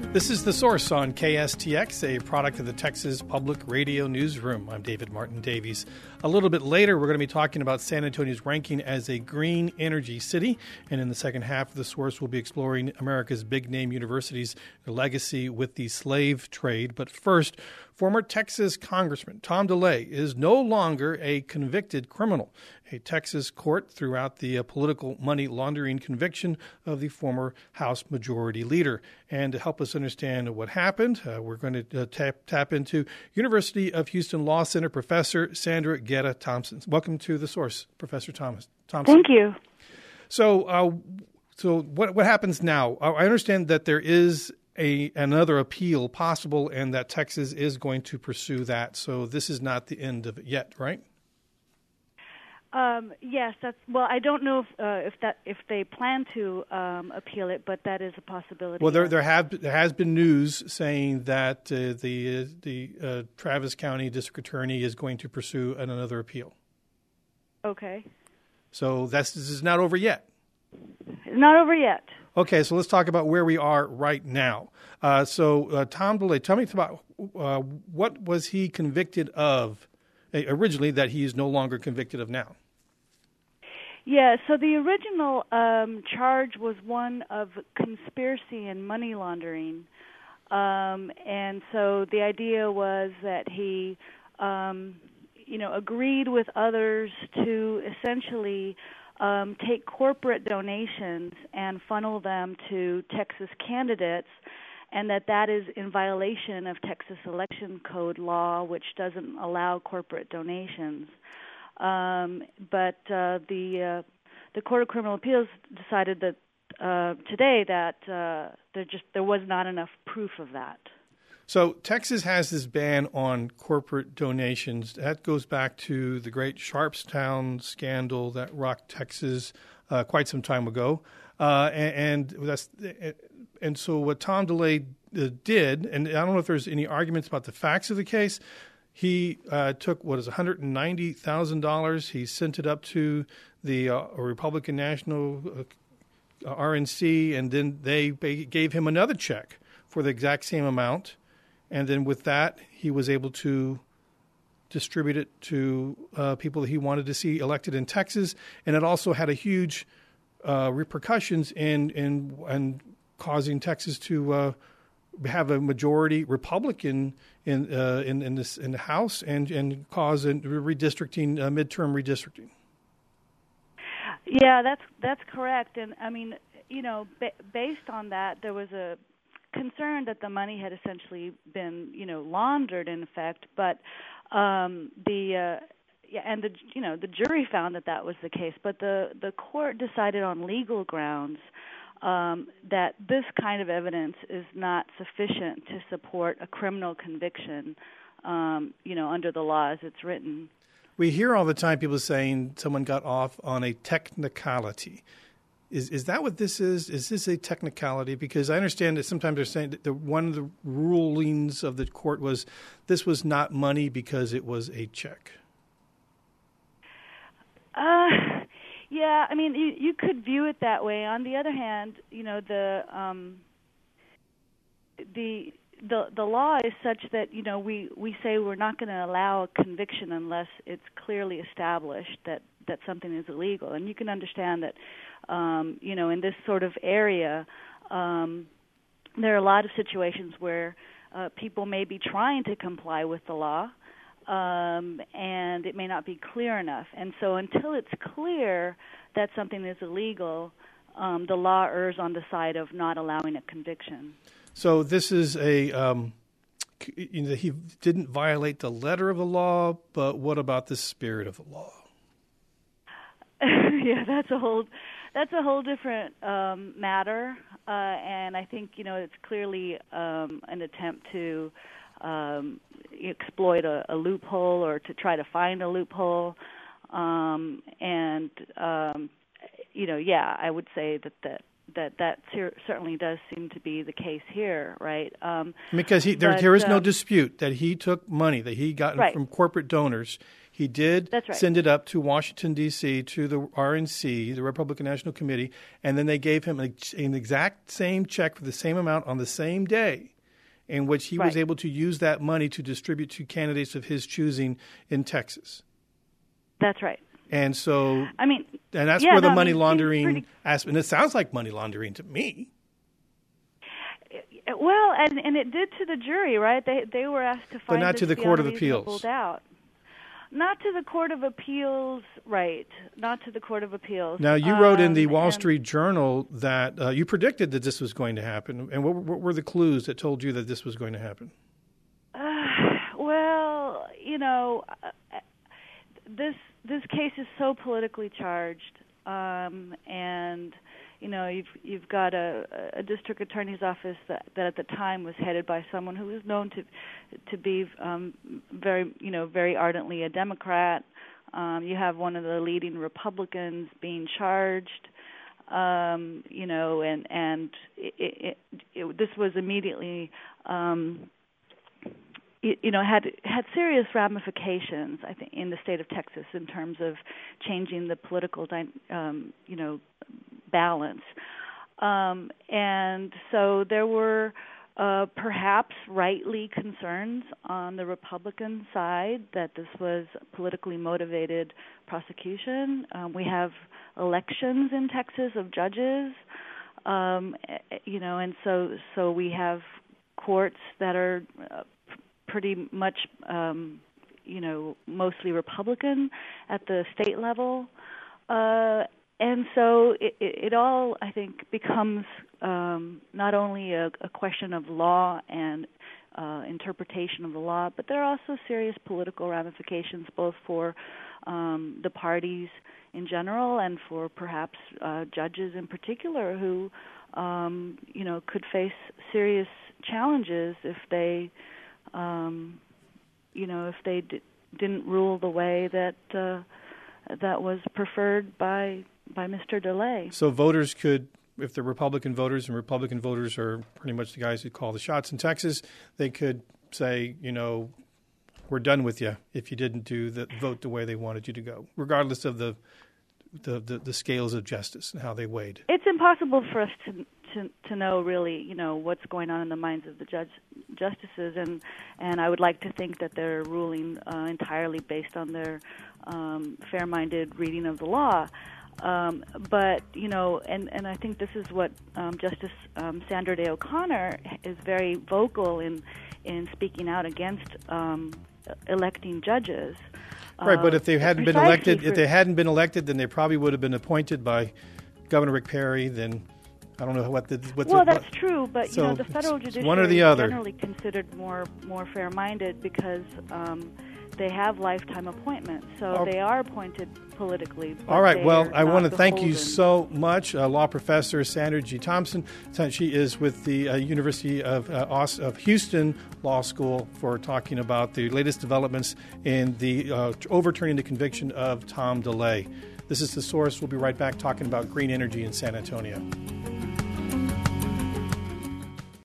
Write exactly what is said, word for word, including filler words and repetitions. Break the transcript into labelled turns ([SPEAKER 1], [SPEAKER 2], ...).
[SPEAKER 1] This is The Source on K S T X, a product of the Texas Public Radio Newsroom. I'm David Martin Davies. A little bit later, we're going to be talking about San Antonio's ranking as a green energy city. And in the second half of The Source, we'll be exploring America's big-name universities' legacy with the slave trade. But first, former Texas Congressman Tom DeLay is no longer a convicted criminal. A Texas court threw out the uh, political money laundering conviction of the former House Majority Leader. And to help us understand what happened, uh, we're going to uh, tap, tap into University of Houston Law Center Professor Sandra Guerra Thompson. Welcome to The Source, Professor Thomas Thompson.
[SPEAKER 2] Thank you.
[SPEAKER 1] So, uh, so what what happens now? I understand that there is a another appeal possible, and that Texas is going to pursue that. So this is not the end of it yet, right?
[SPEAKER 2] Um, yes, that's well. I don't know if uh, if that if they plan to um, appeal it, but that is a possibility.
[SPEAKER 1] Well, there there have there has been news saying that uh, the uh, the uh, Travis County District Attorney is going to pursue another appeal.
[SPEAKER 2] Okay.
[SPEAKER 1] So that's this is not over yet.
[SPEAKER 2] It's not over yet.
[SPEAKER 1] Okay, so let's talk about where we are right now. Uh, so uh, Tom DeLay, tell me about uh, what was he convicted of originally that he is no longer convicted of now?
[SPEAKER 2] Yeah, so the original um, charge was one of conspiracy and money laundering. Um, and so the idea was that he, um, you know, agreed with others to essentially um, take corporate donations and funnel them to Texas candidates, and that that is in violation of Texas Election Code law, which doesn't allow corporate donations. Um, but uh, the uh, the Court of Criminal Appeals decided that uh, today that uh, there just there was not enough proof of that.
[SPEAKER 1] So Texas has this ban on corporate donations. That goes back to the great Sharpstown scandal that rocked Texas uh, quite some time ago, uh, and, and that's. And so what Tom DeLay uh, did, and I don't know if there's any arguments about the facts of the case, he uh, took, what is one hundred ninety thousand dollars. He sent it up to the uh, Republican National uh, R N C, and then they gave him another check for the exact same amount. And then with that, he was able to distribute it to uh, people that he wanted to see elected in Texas. And it also had a huge uh, repercussions in in and causing Texas to uh, have a majority Republican in uh, in in, this, in the House and and cause a redistricting, uh, midterm redistricting.
[SPEAKER 2] Yeah, that's that's correct. And I mean, you know, ba- based on that, there was a concern that the money had essentially been, you know, laundered in effect. But um, the uh, yeah, and the you know the jury found that that was the case. But the the court decided on legal grounds Um, that this kind of evidence is not sufficient to support a criminal conviction, um, you know, under the law as it's written.
[SPEAKER 1] We hear all the time people saying someone got off on a technicality. Is is that what this is? Is this a technicality? Because I understand that sometimes they're saying that the, one of the rulings of the court was this was not money because it was a check. Uh
[SPEAKER 2] Yeah, I mean, you, you could view it that way. On the other hand, you know, the um, the the the law is such that, you know, we, we say we're not going to allow a conviction unless it's clearly established that, that something is illegal. And you can understand that, um, you know, in this sort of area, um, there are a lot of situations where uh, people may be trying to comply with the law, Um, and it may not be clear enough. And so until it's clear that something is illegal, um, the law errs on the side of not allowing a conviction.
[SPEAKER 1] So this is a, um, you know, he didn't violate the letter of the law, but what about the spirit of the law?
[SPEAKER 2] Yeah, that's a whole, that's a whole different um, matter. Uh, and I think, you know, it's clearly um, an attempt to Um, exploit a, a loophole or to try to find a loophole. Um, and, um, you know, yeah, I would say that that, that, that certainly does seem to be the case here, right? Um,
[SPEAKER 1] because he, there,
[SPEAKER 2] but,
[SPEAKER 1] there is no
[SPEAKER 2] um,
[SPEAKER 1] dispute that he took money that he got
[SPEAKER 2] right.
[SPEAKER 1] from corporate donors. He did
[SPEAKER 2] That's right.
[SPEAKER 1] send it up to Washington, D C, to the R N C, the Republican National Committee, and then they gave him an exact same check for the same amount on the same day, in which he
[SPEAKER 2] right.
[SPEAKER 1] was able to use that money to distribute to candidates of his choosing in Texas.
[SPEAKER 2] That's right.
[SPEAKER 1] And so,
[SPEAKER 2] I mean,
[SPEAKER 1] and that's
[SPEAKER 2] yeah,
[SPEAKER 1] where the
[SPEAKER 2] no,
[SPEAKER 1] money
[SPEAKER 2] I mean,
[SPEAKER 1] laundering
[SPEAKER 2] pretty...
[SPEAKER 1] aspect, and it sounds like money laundering to me.
[SPEAKER 2] Well, and and it did to the jury, right? They they were asked to find,
[SPEAKER 1] but not
[SPEAKER 2] this
[SPEAKER 1] to the Court of Appeals.
[SPEAKER 2] Beyond reasonable doubt. Not to the Court of Appeals, right? Not to the Court of Appeals.
[SPEAKER 1] Now, you wrote in the
[SPEAKER 2] um,
[SPEAKER 1] Wall
[SPEAKER 2] and,
[SPEAKER 1] Street Journal that uh, you predicted that this was going to happen, and what, what were the clues that told you that this was going to happen?
[SPEAKER 2] Uh, well, you know, uh, this this case is so politically charged, um, and you know, you've you've got a, a district attorney's office that, that at the time was headed by someone who was known to to be um, very, you know, very ardently a Democrat. Um, you have one of the leading Republicans being charged, um, you know, and and it, it, it, this was immediately. Um, You know, had had serious ramifications, I think, in the state of Texas in terms of changing the political, um, you know, balance. Um, and so there were uh, perhaps rightly concerns on the Republican side that this was politically motivated prosecution. Um, we have elections in Texas of judges, um, you know, and so so we have courts that are uh, pretty much, um, you know, mostly Republican at the state level. Uh, and so it, it, it all, I think, becomes um, not only a, a question of law and uh, interpretation of the law, but there are also serious political ramifications both for um, the parties in general and for perhaps uh, judges in particular who, um, you know, could face serious challenges if they Um, you know, if they d- didn't rule the way that uh, that was preferred by by Mister DeLay.
[SPEAKER 1] So voters could, if the Republican voters, and Republican voters are pretty much the guys who call the shots in Texas, they could say, you know, we're done with you if you didn't do the vote the way they wanted you to go, regardless of the the, the, the scales of justice and how they weighed.
[SPEAKER 2] It's impossible for us to to to know really, you know, what's going on in the minds of the judge justices, and and I would like to think that they're ruling uh, entirely based on their um, fair-minded reading of the law. Um, but you know, and, and I think this is what um, Justice um, Sandra Day O'Connor is very vocal in in speaking out against um, electing judges.
[SPEAKER 1] Right, but if they hadn't been elected,
[SPEAKER 2] for,
[SPEAKER 1] if they hadn't been elected, then they probably would have been appointed by Governor Rick Perry. Then I don't know what the what's
[SPEAKER 2] well,
[SPEAKER 1] the,
[SPEAKER 2] that's true, but
[SPEAKER 1] so
[SPEAKER 2] you know, the federal judiciary
[SPEAKER 1] one or the other.
[SPEAKER 2] is generally considered more more fair-minded because um, they have lifetime appointments, so
[SPEAKER 1] oh.
[SPEAKER 2] they are appointed politically.
[SPEAKER 1] All right. Well, I want to thank
[SPEAKER 2] beholden.
[SPEAKER 1] you so much, uh, law professor Sandra G. Thompson. She is with the uh, University of uh, Aus- of Houston Law School for talking about the latest developments in the uh, overturning the conviction of Tom DeLay. This is The Source. We'll be right back talking about green energy in San Antonio.